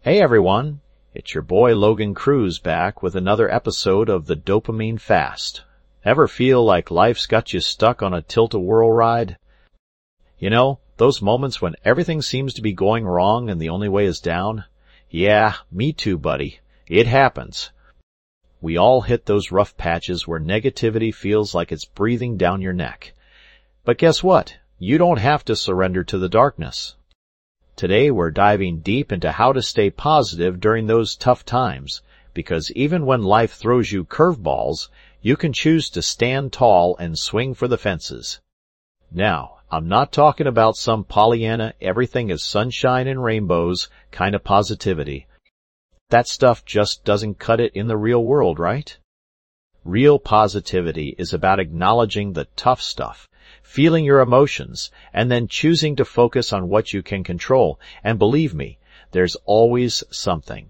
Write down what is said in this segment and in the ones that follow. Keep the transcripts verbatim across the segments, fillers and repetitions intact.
Hey everyone, it's your boy Logan Cruz back with another episode of the Dopamine Fast. Ever feel like life's got you stuck on a tilt-a-whirl ride? You know, those moments when everything seems to be going wrong and the only way is down? Yeah, me too, buddy. It happens. We all hit those rough patches where negativity feels like it's breathing down your neck. But guess what? You don't have to surrender to the darkness. Today we're diving deep into how to stay positive during those tough times, because even when life throws you curveballs, you can choose to stand tall and swing for the fences. Now, I'm not talking about some Pollyanna, everything is sunshine and rainbows kind of positivity. That stuff just doesn't cut it in the real world, right? Real positivity is about acknowledging the tough stuff, feeling your emotions, and then choosing to focus on what you can control. And believe me, there's always something.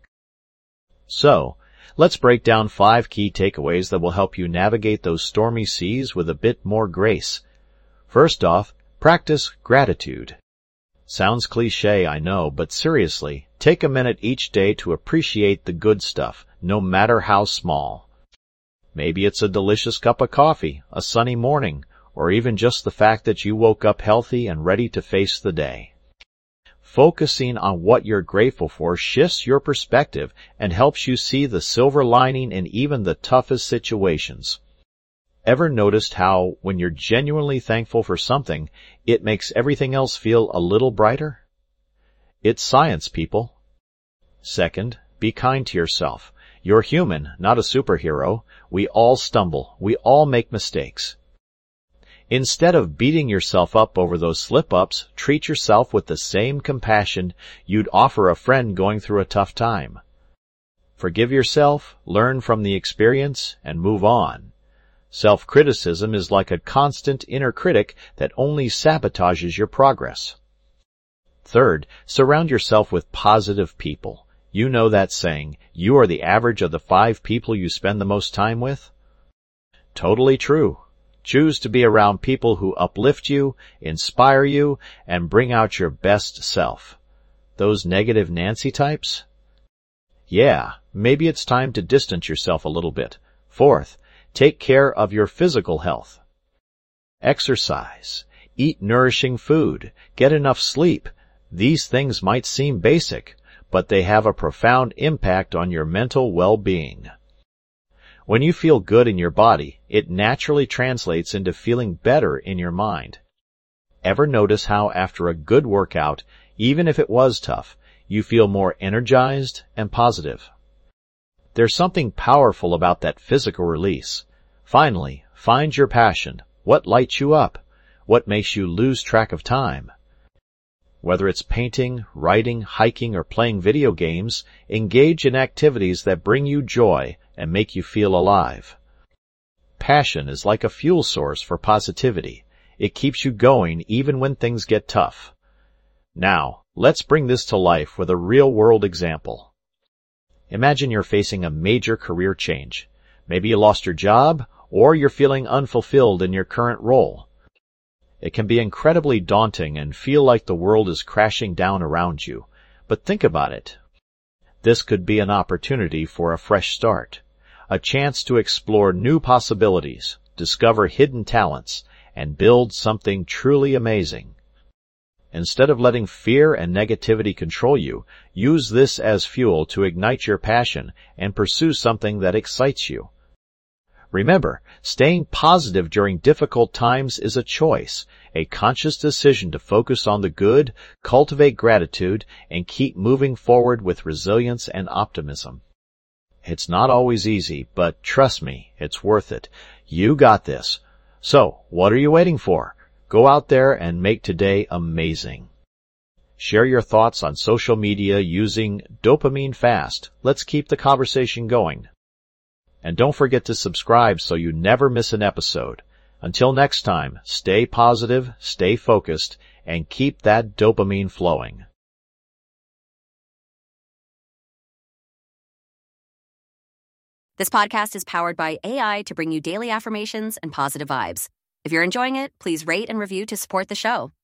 So, let's break down five key takeaways that will help you navigate those stormy seas with a bit more grace. First off, practice gratitude. Sounds cliché, I know, but seriously, take a minute each day to appreciate the good stuff, no matter how small. Maybe it's a delicious cup of coffee, a sunny morning, or even just the fact that you woke up healthy and ready to face the day. Focusing on what you're grateful for shifts your perspective and helps you see the silver lining in even the toughest situations. Ever noticed how, when you're genuinely thankful for something, it makes everything else feel a little brighter? It's science, people. Second, be kind to yourself. You're human, not a superhero. We all stumble. We all make mistakes. Instead of beating yourself up over those slip-ups, treat yourself with the same compassion you'd offer a friend going through a tough time. Forgive yourself, learn from the experience, and move on. Self-criticism is like a constant inner critic that only sabotages your progress. Third, surround yourself with positive people. You know that saying, you are the average of the five people you spend the most time with? Totally true. Choose to be around people who uplift you, inspire you, and bring out your best self. Those negative Nancy types? Yeah, maybe it's time to distance yourself a little bit. Fourth, take care of your physical health. Exercise. Eat nourishing food. Get enough sleep. These things might seem basic, but they have a profound impact on your mental well-being. When you feel good in your body, it naturally translates into feeling better in your mind. Ever notice how after a good workout, even if it was tough, you feel more energized and positive? There's something powerful about that physical release. Finally, find your passion. What lights you up? What makes you lose track of time? Whether it's painting, writing, hiking, or playing video games, engage in activities that bring you joy and make you feel alive. Passion is like a fuel source for positivity. It keeps you going even when things get tough. Now, let's bring this to life with a real-world example. Imagine you're facing a major career change. Maybe you lost your job, or you're feeling unfulfilled in your current role. It can be incredibly daunting and feel like the world is crashing down around you. But think about it. This could be an opportunity for a fresh start, a chance to explore new possibilities, discover hidden talents, and build something truly amazing. Instead of letting fear and negativity control you, use this as fuel to ignite your passion and pursue something that excites you. Remember, staying positive during difficult times is a choice, a conscious decision to focus on the good, cultivate gratitude, and keep moving forward with resilience and optimism. It's not always easy, but trust me, it's worth it. You got this. So, what are you waiting for? Go out there and make today amazing. Share your thoughts on social media using Dopamine Fast. Let's keep the conversation going. And don't forget to subscribe so you never miss an episode. Until next time, stay positive, stay focused, and keep that dopamine flowing. This podcast is powered by A I to bring you daily affirmations and positive vibes. If you're enjoying it, please rate and review to support the show.